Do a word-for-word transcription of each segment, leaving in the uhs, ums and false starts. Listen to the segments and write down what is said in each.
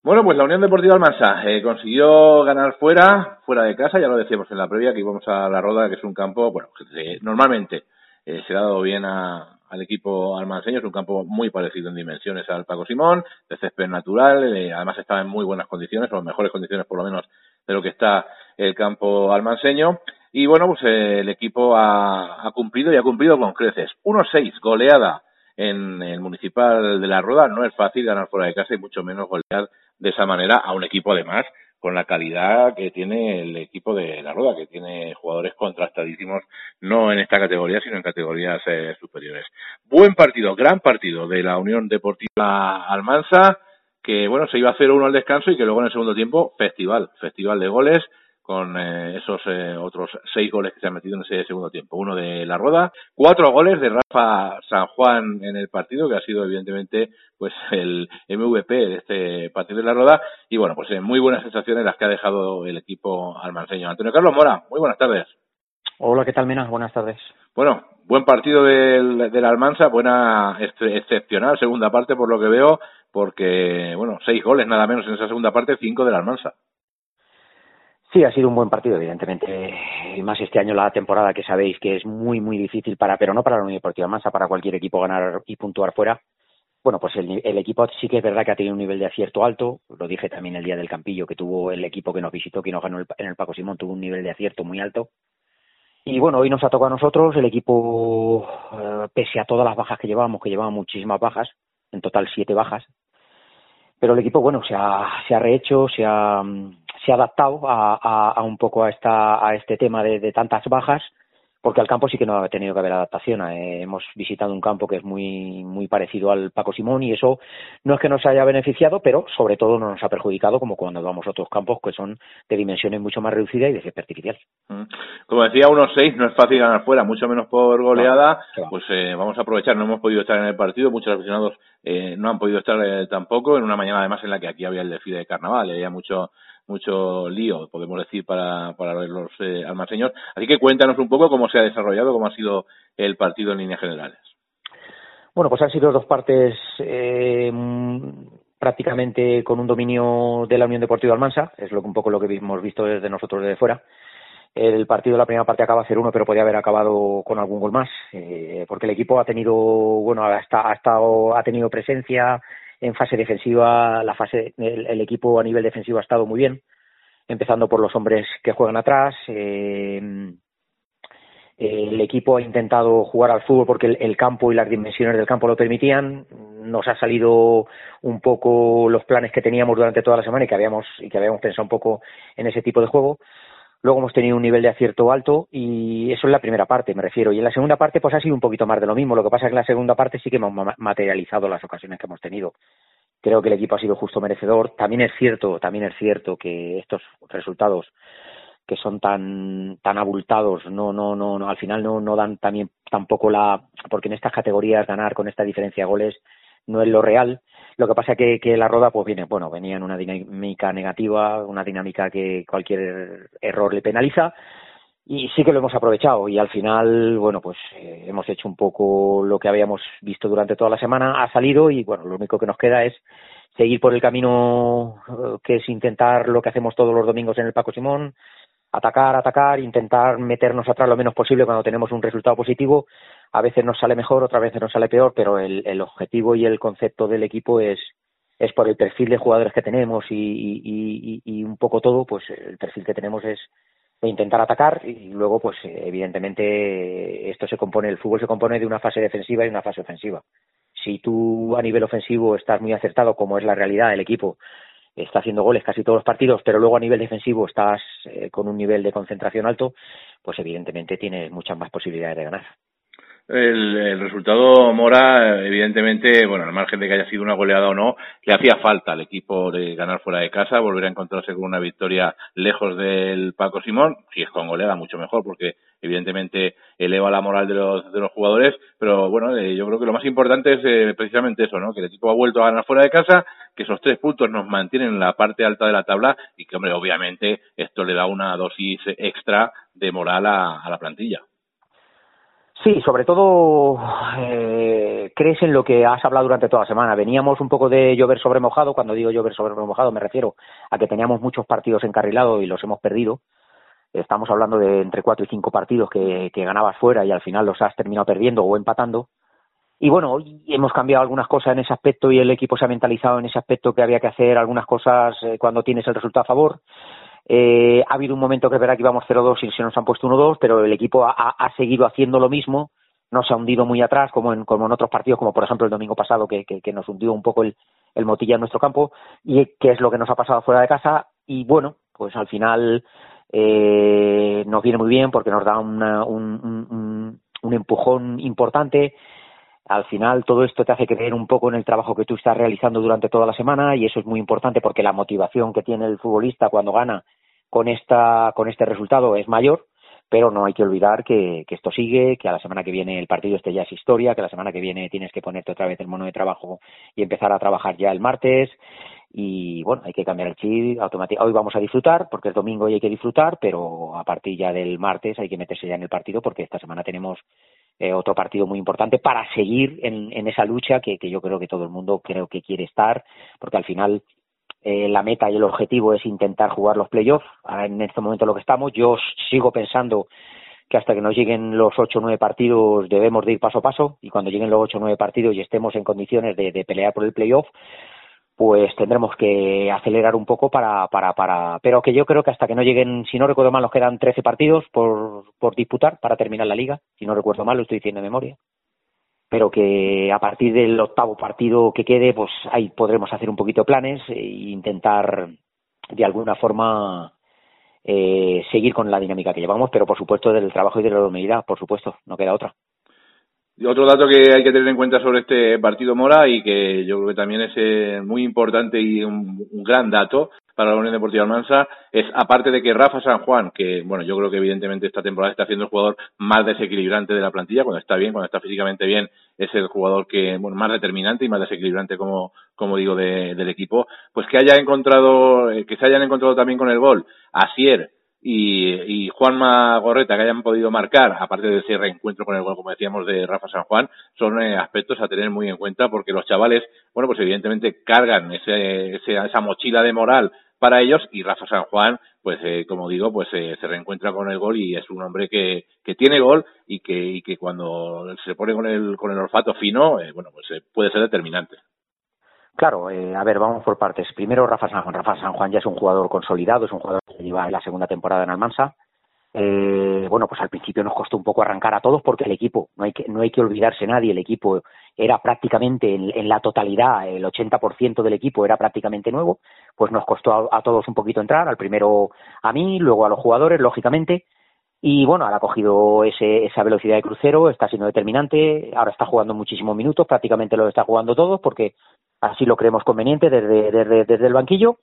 Bueno, pues la Unión Deportiva Almansa eh, consiguió ganar fuera, fuera de casa, ya lo decíamos en la previa, que íbamos a La Roda, que es un campo, bueno, que normalmente eh, se ha dado bien a, al equipo almanseño, es un campo muy parecido en dimensiones al Paco Simón, de césped natural, eh, además estaba en muy buenas condiciones, o en mejores condiciones por lo menos de lo que está el campo almanseño, y bueno, pues eh, el equipo ha, ha cumplido y ha cumplido con creces. uno seis, goleada en el Municipal de La Roda, no es fácil ganar fuera de casa y mucho menos golear de esa manera a un equipo además con la calidad que tiene el equipo de La Roda, que tiene jugadores contrastadísimos, no en esta categoría, sino en categorías eh, superiores. Buen partido, gran partido de la Unión Deportiva Almansa, que bueno, se iba a cero uno al descanso y que luego en el segundo tiempo, festival, festival de goles, con eh, esos eh, otros seis goles que se han metido en ese segundo tiempo. Uno de La Roda, cuatro goles de Rafa San Juan en el partido, que ha sido evidentemente pues el M V P de este partido de La Roda, y bueno, pues eh, muy buenas sensaciones las que ha dejado el equipo almanseño. Antonio Carlos Mora, muy buenas tardes. Hola, ¿qué tal, Mena? Buenas tardes. Bueno, buen partido del, del Almansa, buena, ex, excepcional segunda parte por lo que veo, porque, bueno, seis goles nada menos en esa segunda parte, cinco del Almansa. Sí, ha sido un buen partido, evidentemente, y más este año la temporada que sabéis que es muy, muy difícil para, pero no para la Unión Deportiva Almansa, para cualquier equipo ganar y puntuar fuera. Bueno, pues el, el equipo sí que es verdad que ha tenido un nivel de acierto alto, lo dije también el día del Campillo, que tuvo el equipo que nos visitó, que nos ganó el, en el Paco Simón, tuvo un nivel de acierto muy alto. Y bueno, hoy nos ha tocado a nosotros, el equipo, eh, pese a todas las bajas que llevábamos, que llevábamos muchísimas bajas, en total siete bajas, pero el equipo, bueno, se ha, se ha rehecho, se ha, se ha adaptado a, a, a un poco a esta a este tema de, de tantas bajas, porque al campo sí que no ha tenido que haber adaptación. Eh, hemos visitado un campo que es muy muy parecido al Paco Simón y eso no es que nos haya beneficiado, pero sobre todo no nos ha perjudicado como cuando vamos a otros campos que son de dimensiones mucho más reducidas y de césped artificial. Como decía, uno seis, no es fácil ganar fuera, mucho menos por goleada, no, pues eh, vamos a aprovechar, no hemos podido estar en el partido, muchos aficionados eh, no han podido estar eh, tampoco, en una mañana además en la que aquí había el desfile de carnaval, y había mucho mucho lío, podemos decir, para, para los eh, almanseños. Así que cuéntanos un poco cómo se ha desarrollado, cómo ha sido el partido en líneas generales. Bueno, pues han sido dos partes eh, prácticamente con un dominio de la Unión Deportiva Almansa, es lo que un poco lo que hemos visto desde nosotros desde fuera. El partido de la primera parte acaba cero uno, pero podía haber acabado con algún gol más, eh, porque el equipo ha tenido, bueno, hasta, ha estado, ha tenido presencia en fase defensiva, la fase, el, el equipo a nivel defensivo ha estado muy bien, empezando por los hombres que juegan atrás. Eh, el equipo ha intentado jugar al fútbol porque el, el campo y las dimensiones del campo lo permitían. Nos ha salido un poco los planes que teníamos durante toda la semana y que habíamos y que habíamos pensado un poco en ese tipo de juego. Luego hemos tenido un nivel de acierto alto y eso es la primera parte, me refiero. Y en la segunda parte pues ha sido un poquito más de lo mismo. Lo que pasa es que en la segunda parte sí que hemos materializado las ocasiones que hemos tenido. Creo que el equipo ha sido justo merecedor. También es cierto, también es cierto que estos resultados que son tan tan abultados no no no, no al final no no dan también tampoco la, porque en estas categorías ganar con esta diferencia de goles no es lo real. Lo que pasa que que la Roda pues viene, bueno, venía en una dinámica negativa, una dinámica que cualquier error le penaliza, y sí que lo hemos aprovechado y al final, bueno, pues eh, hemos hecho un poco lo que habíamos visto durante toda la semana, ha salido y bueno, lo único que nos queda es seguir por el camino eh, que es intentar lo que hacemos todos los domingos en el Paco Simón, atacar, atacar, intentar meternos atrás lo menos posible cuando tenemos un resultado positivo. A veces nos sale mejor, otras veces nos sale peor, pero el, el objetivo y el concepto del equipo es es por el perfil de jugadores que tenemos y, y, y, y un poco todo, pues el perfil que tenemos es de intentar atacar y luego, pues evidentemente esto se compone, el fútbol se compone de una fase defensiva y una fase ofensiva. Si tú a nivel ofensivo estás muy acertado, como es la realidad del equipo, está haciendo goles casi todos los partidos, pero luego a nivel defensivo estás eh, con un nivel de concentración alto, pues evidentemente tienes muchas más posibilidades de ganar. El, el resultado, Mora, evidentemente, bueno, al margen de que haya sido una goleada o no, le hacía falta al equipo de ganar fuera de casa, volver a encontrarse con una victoria lejos del Paco Simón. Si es con goleada, mucho mejor, porque evidentemente eleva la moral de los de los jugadores, pero bueno, eh, yo creo que lo más importante es eh, precisamente eso, ¿no? Que el equipo ha vuelto a ganar fuera de casa, que esos tres puntos nos mantienen en la parte alta de la tabla y que, hombre, obviamente esto le da una dosis extra de moral a, a la plantilla. Sí, sobre todo eh, crees en lo que has hablado durante toda la semana. Veníamos un poco de llover sobre mojado. Cuando digo llover sobre mojado me refiero a que teníamos muchos partidos encarrilados y los hemos perdido. Estamos hablando de entre cuatro y cinco partidos que, que ganabas fuera y al final los has terminado perdiendo o empatando. Y bueno, hoy hemos cambiado algunas cosas en ese aspecto y el equipo se ha mentalizado en ese aspecto que había que hacer algunas cosas eh, cuando tienes el resultado a favor. Eh, ha habido un momento que es verdad que íbamos cero dos y se nos han puesto uno dos, pero el equipo ha, ha seguido haciendo lo mismo, no se ha hundido muy atrás como en, como en otros partidos, como por ejemplo el domingo pasado que, que, que nos hundió un poco el, el Motilla en nuestro campo, y que es lo que nos ha pasado fuera de casa. Y bueno, pues al final eh, nos viene muy bien porque nos da una, un, un, un empujón importante. Al final todo esto te hace creer un poco en el trabajo que tú estás realizando durante toda la semana y eso es muy importante porque la motivación que tiene el futbolista cuando gana con esta con este resultado es mayor, pero no hay que olvidar que, que esto sigue, que a la semana que viene el partido este ya es historia, que la semana que viene tienes que ponerte otra vez el mono de trabajo y empezar a trabajar ya el martes y bueno, hay que cambiar el chip automático. Hoy vamos a disfrutar porque es domingo y hay que disfrutar, pero a partir ya del martes hay que meterse ya en el partido porque esta semana tenemos Eh, otro partido muy importante para seguir en, en esa lucha que, que yo creo que todo el mundo creo que quiere estar, porque al final eh, la meta y el objetivo es intentar jugar los playoffs. En este momento lo que estamos, yo sigo pensando que hasta que nos lleguen los ocho o nueve partidos debemos de ir paso a paso y cuando lleguen los ocho o nueve partidos y estemos en condiciones de, de pelear por el playoff, pues tendremos que acelerar un poco para, para, para, pero que yo creo que hasta que no lleguen, si no recuerdo mal, nos quedan trece partidos por, por disputar para terminar la liga, si no recuerdo mal, lo estoy diciendo de memoria, pero que a partir del octavo partido que quede, pues ahí podremos hacer un poquito de planes e intentar de alguna forma eh, seguir con la dinámica que llevamos, pero por supuesto del trabajo y de la idoneidad, por supuesto, no queda otra. Y otro dato que hay que tener en cuenta sobre este partido Mora y que yo creo que también es eh, muy importante y un, un gran dato para la Unión Deportiva Almansa es, aparte de que Rafa San Juan, que bueno, yo creo que evidentemente esta temporada está siendo el jugador más desequilibrante de la plantilla, cuando está bien, cuando está físicamente bien, es el jugador que bueno, más determinante y más desequilibrante, como como digo, de, del equipo, pues que haya encontrado, eh, que se hayan encontrado también con el gol Asier y, y Juanma Gorreta, que hayan podido marcar, aparte de ese reencuentro con el gol, como decíamos, de Rafa San Juan, son eh, aspectos a tener muy en cuenta porque los chavales, bueno, pues evidentemente cargan ese, ese, esa mochila de moral para ellos y Rafa San Juan, pues eh, como digo, pues eh, se reencuentra con el gol y es un hombre que, que tiene gol y que, y que cuando se pone con el, con el olfato fino, eh, bueno, pues eh, puede ser determinante. Claro, eh, a ver, vamos por partes. Primero, Rafa San Juan. Rafa San Juan ya es un jugador consolidado, es un jugador que lleva en la segunda temporada en Almansa. Eh, bueno, pues al principio nos costó un poco arrancar a todos porque el equipo, no hay que, no hay que olvidarse nadie, el equipo era prácticamente en, en la totalidad, el ochenta por ciento del equipo era prácticamente nuevo, pues nos costó a, a todos un poquito entrar, al primero a mí, luego a los jugadores, lógicamente. Y bueno, ahora ha cogido ese, esa velocidad de crucero, está siendo determinante, ahora está jugando muchísimos minutos, prácticamente lo está jugando todos porque así lo creemos conveniente desde, desde, desde el banquillo.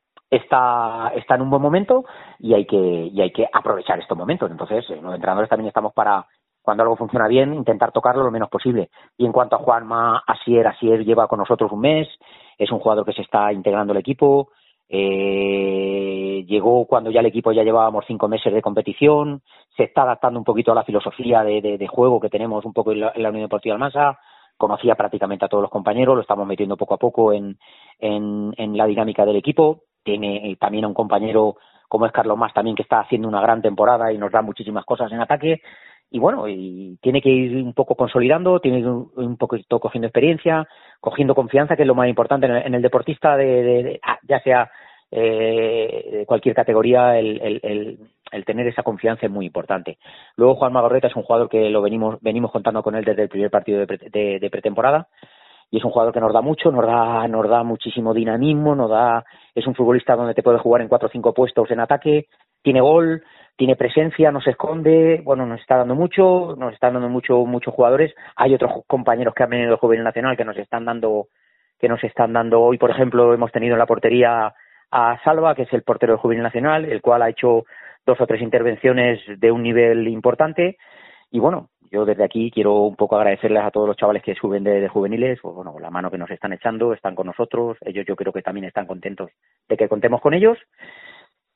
Está, está en un buen momento y hay que, y hay que aprovechar estos momentos. Entonces, eh, los entrenadores también estamos para, cuando algo funciona bien, intentar tocarlo lo menos posible. Y en cuanto a Juanma, Asier, Asier lleva con nosotros un mes, es un jugador que se está integrando al equipo. Eh, llegó cuando ya el equipo ya llevábamos cinco meses de competición, se está adaptando un poquito a la filosofía de, de, de juego que tenemos un poco en la, en la Unión Deportiva Almansa, conocía prácticamente a todos los compañeros, lo estamos metiendo poco a poco en, en, en la dinámica del equipo, tiene también a un compañero como es Carlos Mas también que está haciendo una gran temporada y nos da muchísimas cosas en ataque, y bueno, y tiene que ir un poco consolidando, tiene que ir un poquito cogiendo experiencia, cogiendo confianza, que es lo más importante en el, en el deportista, de, de, de ya sea eh, de cualquier categoría, el, el, el, el tener esa confianza es muy importante. Luego Juan Magorreta es un jugador que lo venimos venimos contando con él desde el primer partido de, pre, de, de pretemporada, y es un jugador que nos da mucho, nos da nos da muchísimo dinamismo, nos da es un futbolista donde te puede jugar en cuatro o cinco puestos en ataque, tiene gol, tiene presencia, no se esconde, bueno, nos está dando mucho, nos están dando mucho muchos jugadores. Hay otros compañeros que han venido del Juvenil Nacional que nos están dando que nos están dando hoy, por ejemplo, hemos tenido en la portería a Salva, que es el portero del Juvenil Nacional, el cual ha hecho dos o tres intervenciones de un nivel importante. Y bueno, yo desde aquí quiero un poco agradecerles a todos los chavales que suben de, de juveniles, pues bueno, la mano que nos están echando, están con nosotros, ellos yo creo que también están contentos de que contemos con ellos.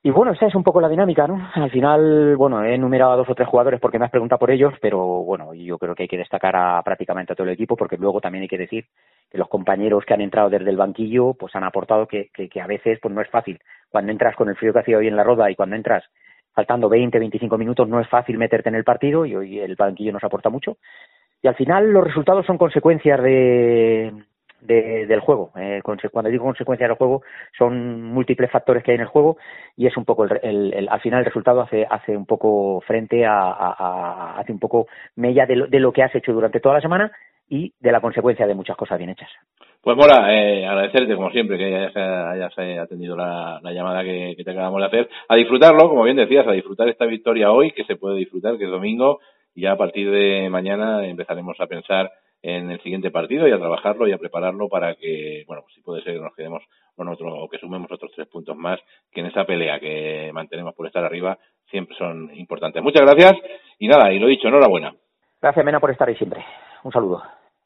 Y bueno, esa es un poco la dinámica, ¿no? Al final, bueno, he enumerado a dos o tres jugadores porque me has preguntado por ellos, pero bueno, yo creo que hay que destacar a prácticamente a todo el equipo, porque luego también hay que decir que los compañeros que han entrado desde el banquillo pues han aportado que, que, que a veces pues no es fácil. Cuando entras con el frío que hacía hoy en la Roda y cuando entras faltando veinte, veinticinco minutos no es fácil meterte en el partido, y hoy el banquillo nos aporta mucho. Y al final los resultados son consecuencias de... De, del juego. Eh, cuando digo consecuencias del juego, son múltiples factores que hay en el juego, y es un poco el, el, el al final el resultado hace hace un poco frente a, a, a hace un poco mella de lo, de lo que has hecho durante toda la semana y de la consecuencia de muchas cosas bien hechas. Pues Mora, eh, agradecerte como siempre que hayas, hayas atendido la, la llamada que, que te acabamos de hacer, a disfrutarlo, como bien decías, a disfrutar esta victoria hoy, que se puede disfrutar, que es domingo, y ya a partir de mañana empezaremos a pensar en el siguiente partido y a trabajarlo y a prepararlo para que, bueno, pues si puede ser que nos quedemos con otro, o que sumemos otros tres puntos más, que en esa pelea que mantenemos por estar arriba siempre son importantes. Muchas gracias y nada, y lo dicho, enhorabuena. Gracias, Mena, por estar ahí siempre. Un saludo.